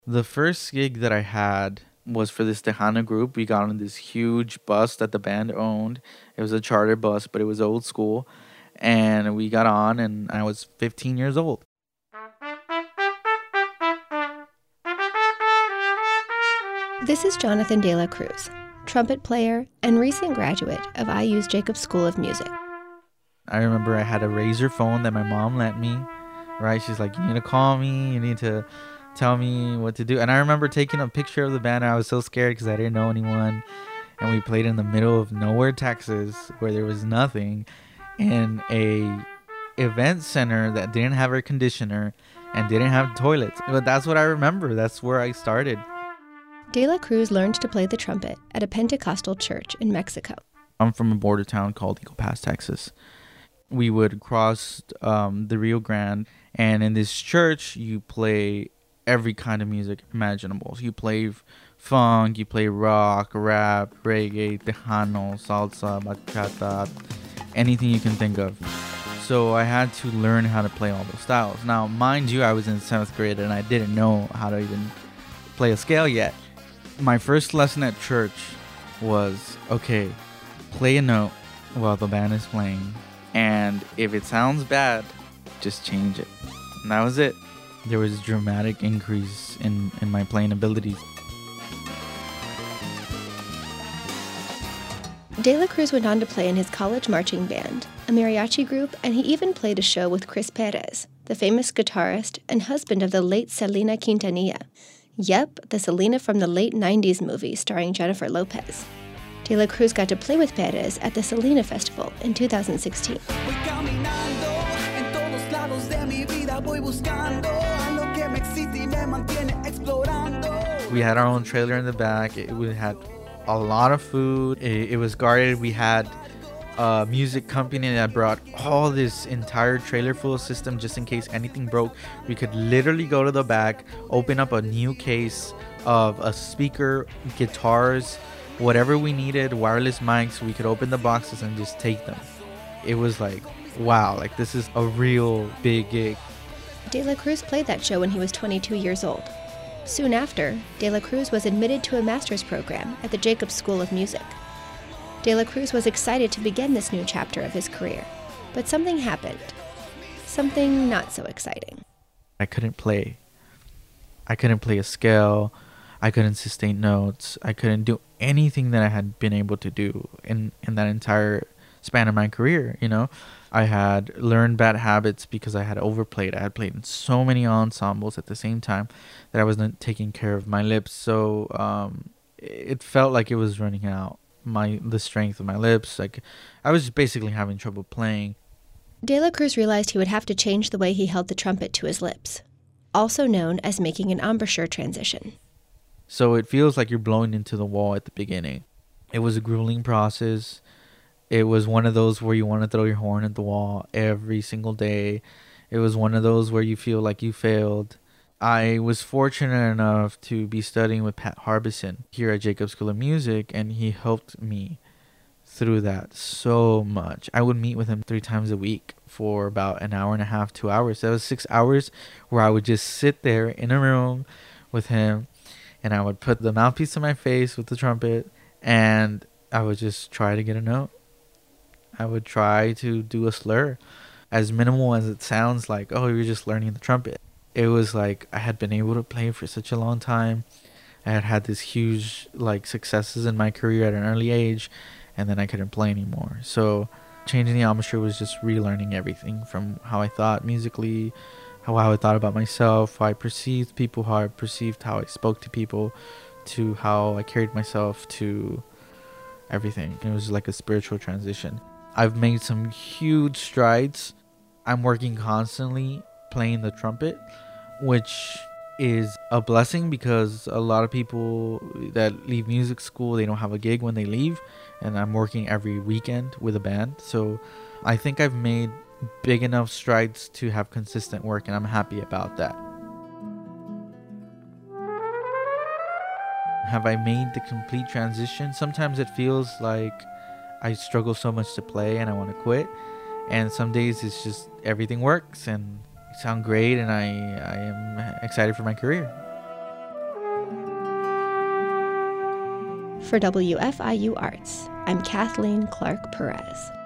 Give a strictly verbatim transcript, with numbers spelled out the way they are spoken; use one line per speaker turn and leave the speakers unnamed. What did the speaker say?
The first gig that I had was for this Tejano group. We got on this huge bus that the band owned. It was a charter bus, but it was old school. And we got on, and I was fifteen years old.
This is Jonathan De La Cruz, trumpet player and recent graduate of I U's Jacobs School of Music.
I remember I had a Razor phone that my mom lent me, right? She's like, you need to call me, you need to tell me what to do. And I remember taking a picture of the band, and I was so scared because I didn't know anyone. And we played in the middle of nowhere, Texas, where there was nothing, in a event center that didn't have air conditioner and didn't have toilets. But that's what I remember. That's where I started.
De La Cruz learned to play the trumpet at a Pentecostal church in Mexico.
I'm from a border town called Eagle Pass, Texas. We would cross um, the Rio Grande, and in this church, you play every kind of music imaginable. So you play f- funk, you play rock, rap, reggae, tejano, salsa, bachata, anything you can think of. So I had to learn how to play all those styles. Now, mind you, I was in seventh grade and I didn't know how to even play a scale yet. My first lesson at church was, okay, play a note while the band is playing. And if it sounds bad, just change it. And that was it. There was a dramatic increase in, in my playing abilities.
De La Cruz went on to play in his college marching band, a mariachi group, and he even played a show with Chris Perez, the famous guitarist and husband of the late Selena Quintanilla. Yep, the Selena from the late nineties movie starring Jennifer Lopez. De La Cruz got to play with Perez at the Selena Festival in two thousand sixteen.
We had our own trailer in the back. It, we had a lot of food. It, it was guarded. We had a music company that brought all this entire trailer full of system just in case anything broke. We could literally go to the back, open up a new case of a speaker, guitars, whatever we needed, wireless mics. We could open the boxes and just take them. It was like, wow, like this is a real big gig.
De La Cruz played that show when he was twenty-two years old. Soon after, De La Cruz was admitted to a master's program at the Jacobs School of Music. De La Cruz was excited to begin this new chapter of his career, but something happened. Something not so exciting.
I couldn't play. I couldn't play a scale. I couldn't sustain notes. I couldn't do anything that I had been able to do in, in that entire span of my career, you know. I had learned bad habits because I had overplayed. I had played in so many ensembles at the same time that I wasn't taking care of my lips. So um, it felt like it was running out. My the strength of my lips. Like I was basically having trouble playing.
De La Cruz realized he would have to change the way he held the trumpet to his lips, also known as making an embouchure transition.
So it feels like you're blowing into the wall at the beginning. It was a grueling process. It was one of those where you want to throw your horn at the wall every single day. It was one of those where you feel like you failed. I was fortunate enough to be studying with Pat Harbison here at Jacobs School of Music, and he helped me through that so much. I would meet with him three times a week for about an hour and a half, two hours. That was six hours where I would just sit there in a room with him, and I would put the mouthpiece to my face with the trumpet, and I would just try to get a note. I would try to do a slur, as minimal as it sounds like, oh, you're just learning the trumpet. It was like I had been able to play for such a long time. I had had this huge like successes in my career at an early age, and then I couldn't play anymore. So changing the embouchure was just relearning everything from how I thought musically, how, how I thought about myself, how I perceived people, how I perceived how I spoke to people, to how I carried myself, to everything. It was like a spiritual transition. I've made some huge strides. I'm working constantly playing the trumpet, which is a blessing because a lot of people that leave music school, they don't have a gig when they leave, and I'm working every weekend with a band. So I think I've made big enough strides to have consistent work, and I'm happy about that. Have I made the complete transition? Sometimes it feels like I struggle so much to play and I want to quit, and some days it's just everything works and I sound great, and I, I am excited for my career.
For W F I U Arts, I'm Kathleen Clark Perez.